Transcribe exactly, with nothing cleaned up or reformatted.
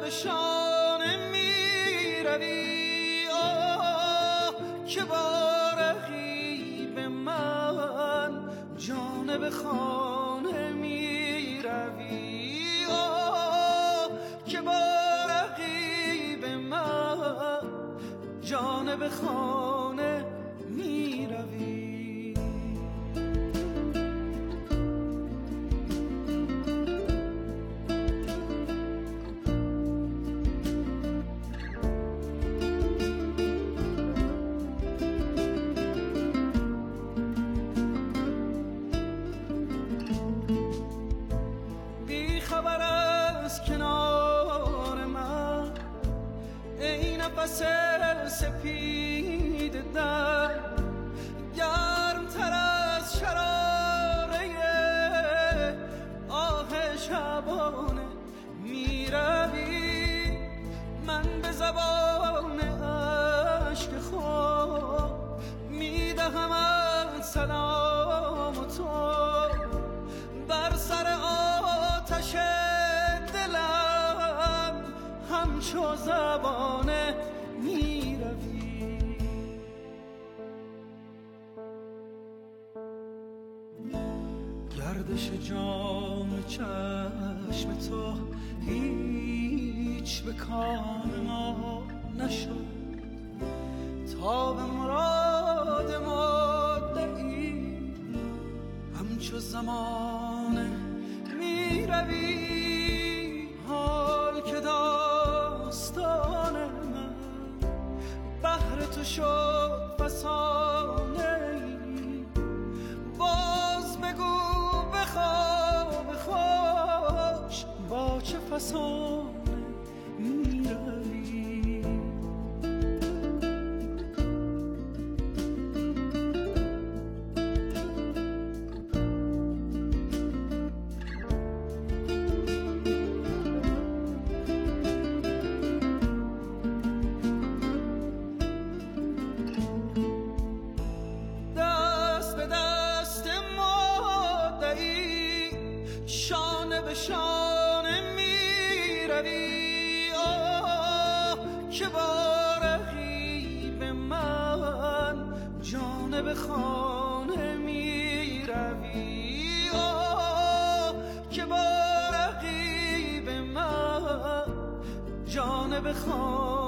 به شانه می روی، آه که با رقیب من جانب خانه می روی، آه که با رقیب من جانب خانه می روی. خبر از کنار من ای نفس سپید در، گرم تر از شراره آه شبانه می روی. من به زبان عشق خود می دهمت سلام و تو بر سر آتش دلم همچو زبانه می روی. گردش جام چشم تو هیچ به کام ما نشد، تا به مراد مدعی همچو زمانه می روی. حال که داستان من بهر تو شد فسانه ای، باز بگو به خواب خوش با چه فسانه می روی. شانه به شانه می روی، آه که با رقیب من جانب خانه می روی، آه که با رقیب من جانب خانه